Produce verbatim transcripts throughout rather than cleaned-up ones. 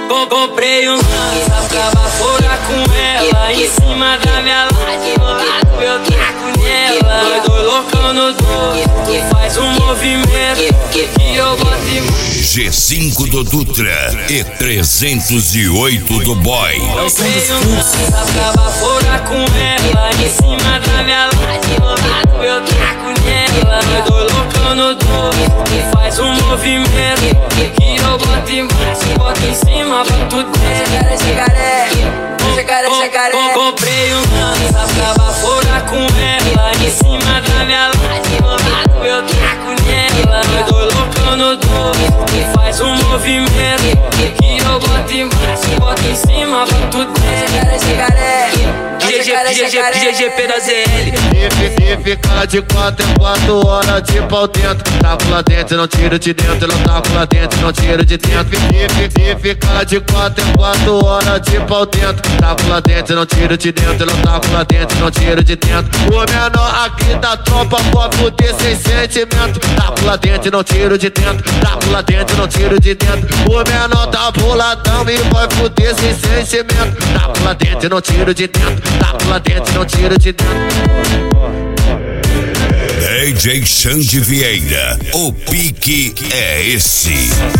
Comprei um lança pra baforar com ela. Em cima da minha laje, no lado eu taco nela. Nós dois loucão no dobro, que faz um movimento que eu boto em G cinco do Dutra e trezentos e oito do Boy. Comprei um lança pra baforar com ela. Em cima da minha laje, no lado eu taco nela. Nós dois loucão no dobro, que faz um movimento que eu boto embaixo, boto em cima pra tudo Chegaré, chegaré, chegaré, chegaré. Comprei um lança pra baforar com ela. Em cima da minha laje, no lado eu taco nela. Nós dois loucão no dobro, que faz um movimento que eu boto embaixo, boto em cima pra tudo Chegaré, chegaré. D J P da Z L. E fica de quatro em quatro horas de pau dentro. Taco lá dentro, não tiro de dentro. Não taco lá dentro, não tiro de dentro. E fica de quatro em quatro horas de pau dentro. Taco lá dentro, não tiro de dentro. Não taco lá dentro, não tiro de dentro. O menor aqui da tropa pode fuder sem sentimento. Taco lá dentro, não tiro de dentro. Taco lá dentro, não tiro de dentro. O menor tá boladão e vai fuder sem sentimento. Taco lá dentro, não tiro de dentro. Taco lá dentro, não tiro de dentro. D J Xande Vieira, o pique é esse.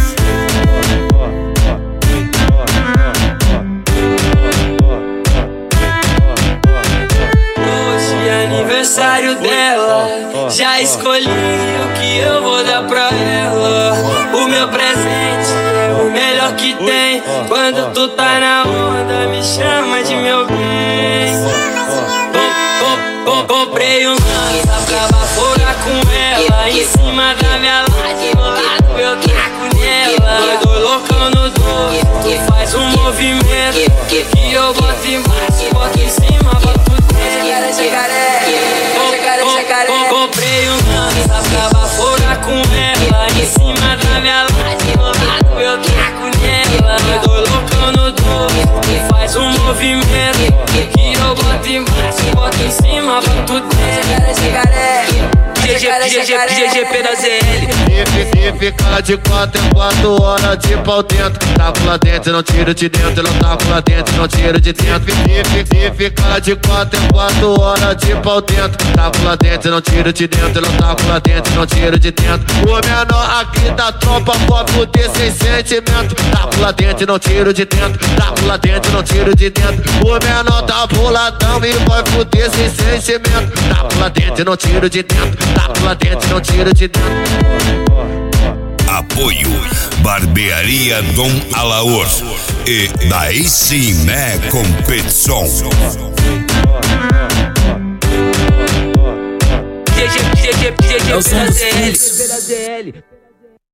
Hoje é aniversário dela, já escolhi o que eu vou dar pra ela. O meu presente é o melhor que tem. Quando tu tá na onda, me chama de meu bem. Comprei um lança pra baforar com ela. Em cima da minha laje, no lado eu taco nela. Nós dois loucão no dobro, que faz um movimento que eu boto embaixo, boto em cima pra tudo. Chegaré, chegaré, chegaré, chegaré. Comprei um lança pra baforar com ela. Em cima da minha laje, no lado eu taco nela. Nós dois loucão no dobro, que faz um movimento que eu boto embaixo, boto em cima pra tudo. Chegaré, chegaré. D J P da Z L. E fica de quatro em quatro horas de pau dentro. Taco lá dentro, não tiro de dentro. Não taco lá dentro, não tiro de dentro. E fica de quatro em quatro horas de pau dentro. Taco lá dentro, não tiro de dentro. Não taco lá dentro, não tiro de dentro. O menor aqui da tropa pode fuder sem sentimento. Taco lá dentro, não tiro de dentro. Taco lá dentro, não tiro de dentro. O menor tá boladão e vai fuder sem sentimento. Taco lá dentro, não tiro de dentro. Taco lá dentro, não tiro de dentro. Apoio Barbearia Dom Alaor e daí sim né competição. D J P da Z L.